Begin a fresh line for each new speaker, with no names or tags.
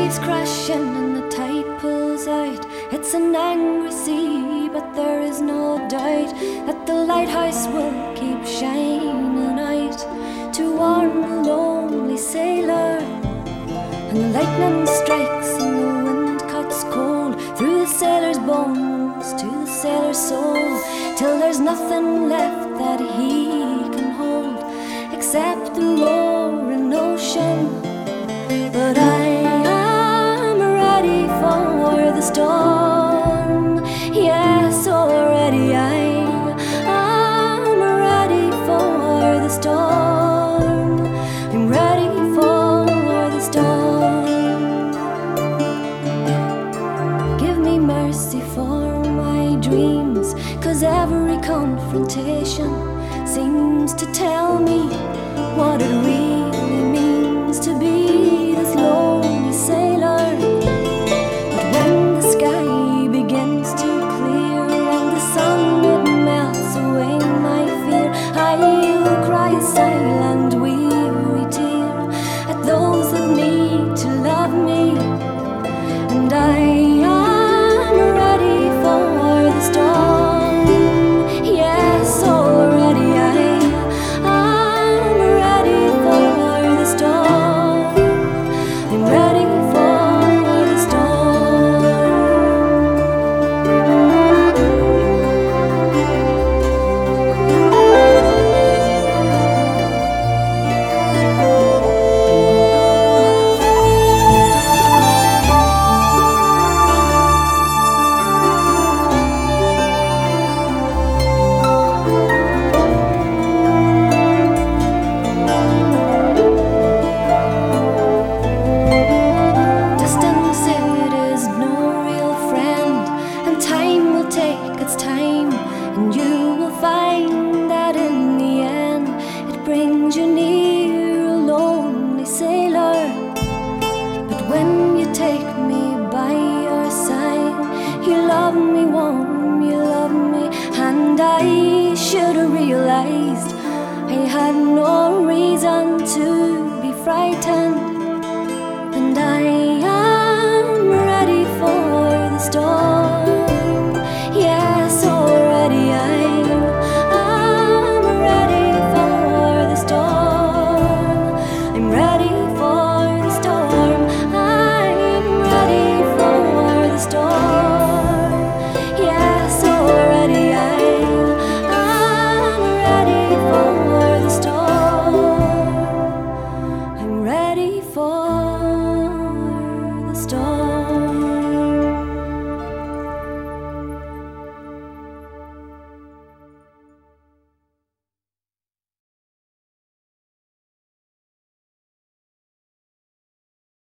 waves crashing and the tide pulls out. It's an angry sea, but there is no doubt that the lighthouse will keep shining out to warn the lonely sailor. And the lightning strikes and the wind cuts cold through the sailor's bones to the sailor's soul, till there's nothing left that he can hold except the roaring ocean. But I am ready for the storm. Yes, already I am ready for the storm. I'm ready for the storm. Give me mercy for my dreams, 'cause every confrontation seems to tell me what it really means to be this lonely sailor. But when the sky begins to clear and the sun it melts away my fear, I will cry a silent weary tear at those that need to love me. And I am ready for the storm. Yes, already I am ready for the storm. I'm ready for the storm. Distance, it is no real friend, and time will take its time, and you will find that in the end it brings you near, a lonely sailor. But when you take me by your side, you love me warm, you love me, and I should have realized I had no reason to be frightened. And I am ready for the storm.